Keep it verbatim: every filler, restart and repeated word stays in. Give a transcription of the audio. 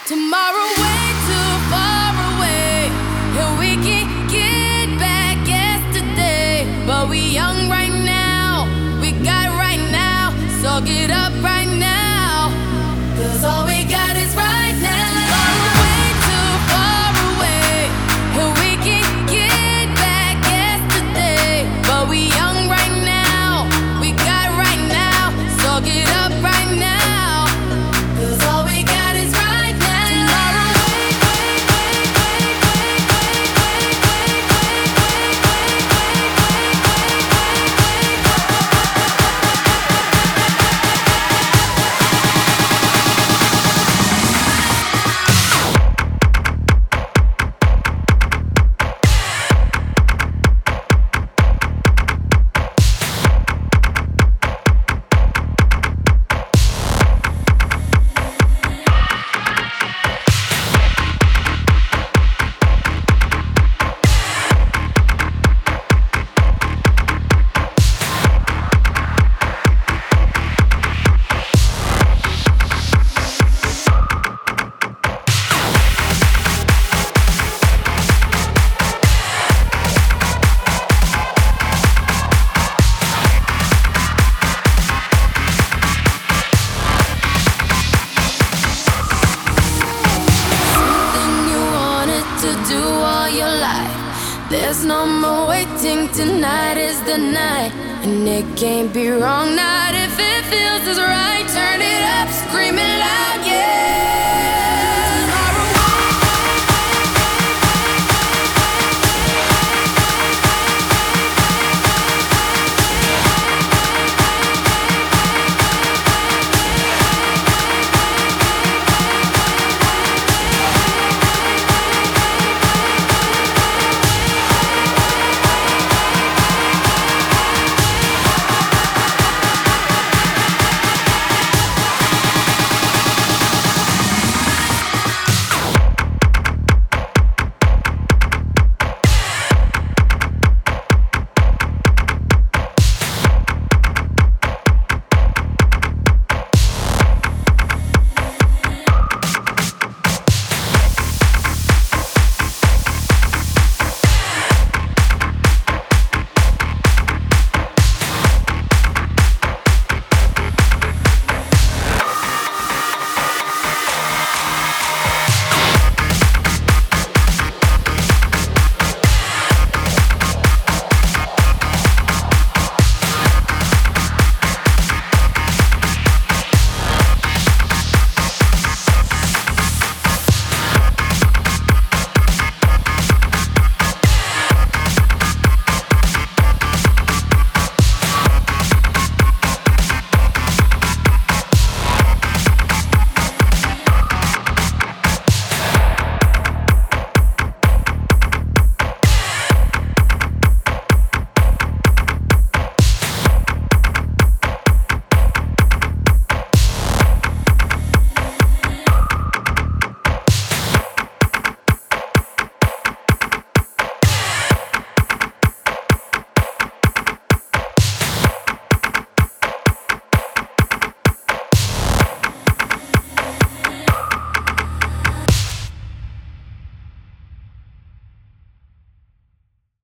Tomorrow way too far away, and we can get back yesterday. But we young right now, we got right now, so get up right now, 'cause all we got is right now. Tomorrow way too far away, and we can get back yesterday. But we young right now, we got right now, so get up right now, 'cause all we got is right now. There's no more waiting, tonight is the night. And it can't be wrong, not if it feels as right. Turn it up, screaming loud, yeah.